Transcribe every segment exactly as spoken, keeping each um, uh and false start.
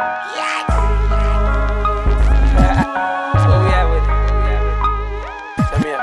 Where we at with it? Turn me up.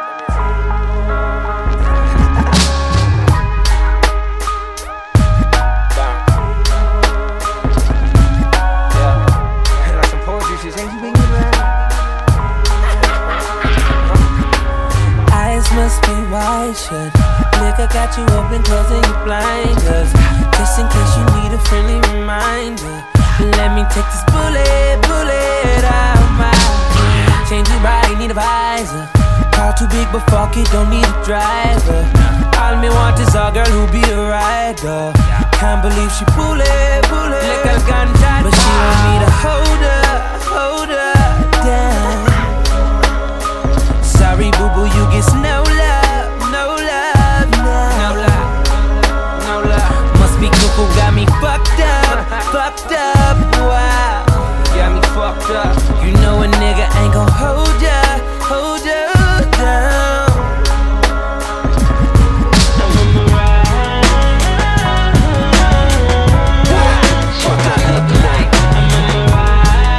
Must be wide shut. Nigga got you open, closing your blinders, just in case you need a friendly reminder. Let me take this bullet, bullet out my head. Change your body, need a visor. Car too big, but fuck it, don't need a driver. All me want is a girl who be a rider. Can't believe she pull it, pull it. Like a ganja, but she want me to hold her, hold her down. Sorry, boo boo, you get no love, no love, no, no love, no love. Must be cuckoo, got me fucked up, fucked up, wow. Got me fucked up. You know a nigga ain't gon' hold ya, hold ya down. I'm on the ride. Fuck I look like. I'm on the ride.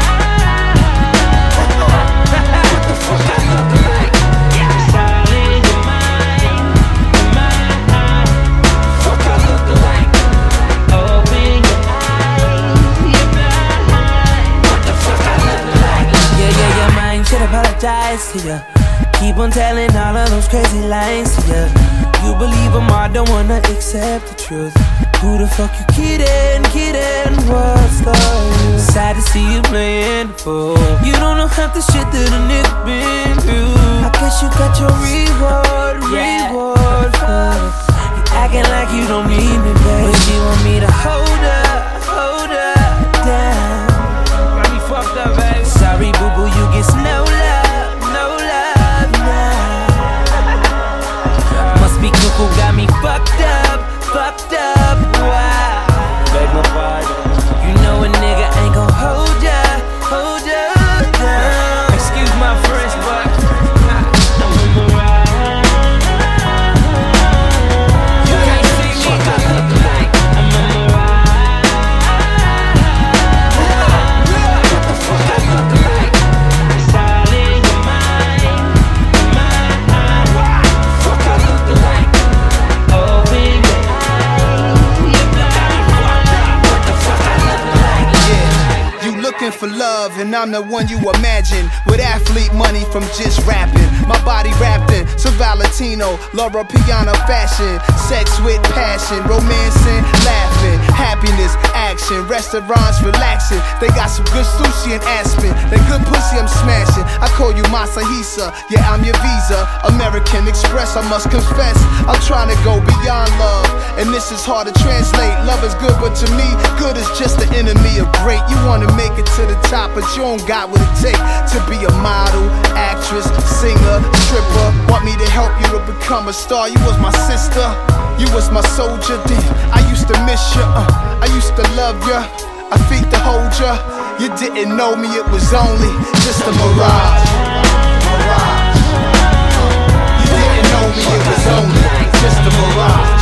What the fuck I look like? Yeah, all in your mind, mind. Fuck I look like. Open your eyes, you're blind. What the fuck I look like? Yeah, yeah, your mind should apologize to ya. Keep on telling all of those crazy lies to ya. You believe them all, don't wanna accept the truth. Who the fuck you kidding, kidding? What's the use? Sad to see you playing the fool. You don't know half the shit that a nigga been through. I guess you got your reward, Yeah. reward for you acting like you don't need me, baby. But she want me to hold her, hold her down. Got me fucked up, baby. Sorry, boo boo, you get no love, no love now. Must be cuckoo, got me fucked up, fucked up, wow. Beg my pardon. You know a nigga ain't gon' hold ya, hold ya down. Excuse my French, but I'm on the ride. you can't see me. Fuck I look like. I'm on the ride. What the fuck I look like? It's all in your mind, mind. Fuck I look like. Open your eyes, you're blind. What the fuck I look like? Yeah, you looking for love, and I'm the one you imagine. With athlete money from just rapping. My body wrapped in some Valentino, Laura Piana fashion. Sex with passion, romancing, laughing, happiness, action. Restaurants relaxing. They got some good sushi in Aspen. That good pussy I'm smashing. I call you Masahisa, yeah, I'm your visa. American Express, I must confess. I'm trying to go beyond love, and this is hard to translate. Love is good, but to me, good is just the enemy of great. You wanna make it to the top, but you don't got what it take to be a model, actress, singer, stripper. Want me to help you to become a star? You was my sister, you was my soldier. Damn, I used to miss you, uh, I used to love you, I feet to hold you. You didn't know me, it was only just a mirage. Mirage. You didn't know me, it was only just a mirage.